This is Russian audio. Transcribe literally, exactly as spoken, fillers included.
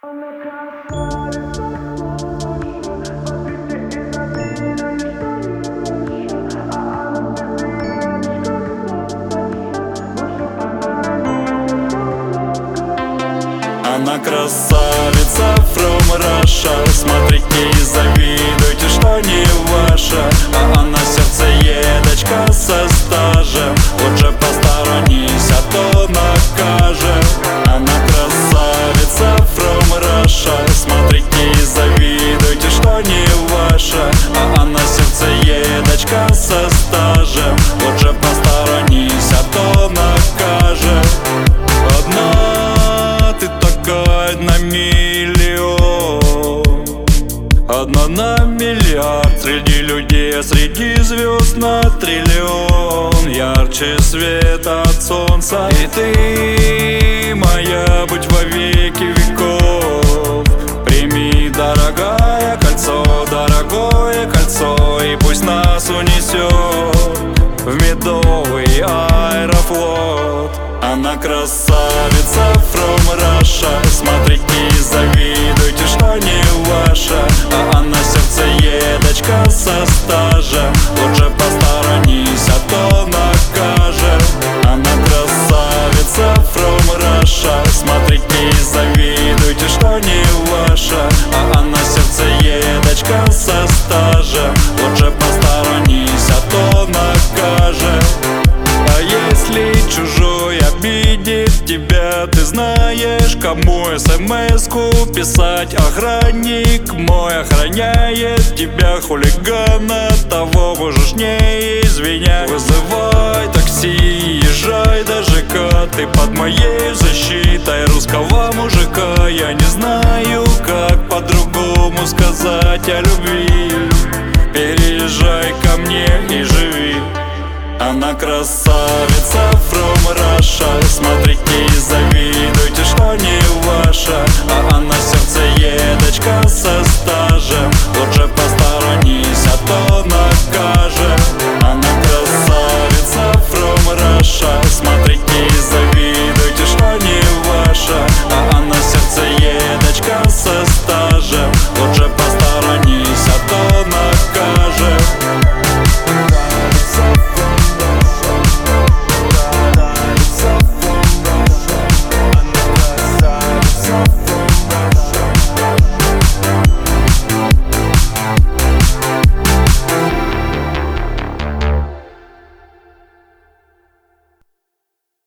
Она красавица from Russia. Смотрите и завидуйте, что не ваша. А она сердцеедочка со стажем. Лучше посторонись, а то накажем. Она красавица from Russia. Смотрите и завидуйте, что не ваша. А она сердцеедочка со стажем. Лучше посторонись, а то накажем. Одна ты такая на миллион, одна на миллиард. Среди людей, а среди звезд на триллион. Ярче света от солнца. И ты моя, будь во веки веков. Прими, дорогая, кольцо, дорогое кольцо. И пусть нас унесет в медовый аэрофлот. Она красавица from Russia. Смотрите и завидуйте, что не ваша. А она сердцеедочка со стажем. Лучше посторонись, а то накажем. Она красавица from Russia. Смотрите и завидуйте, что не ваша. А она сердцеедочка со стажем. Лучше посторонись, а то накажем. А если чужой обидит тебя, ты знаешь, кому смс-ку писать. Охранник мой охраняет тебя, хулигана того можешь не извинять. Вызывай такси, езжай до ЖК. Ты под моей защитой русского мужика. Я не знаю, как по-другому сказать о любви. Переезжай ко мне и живи. Она красавица from Russia. Смотрите и завидуйте,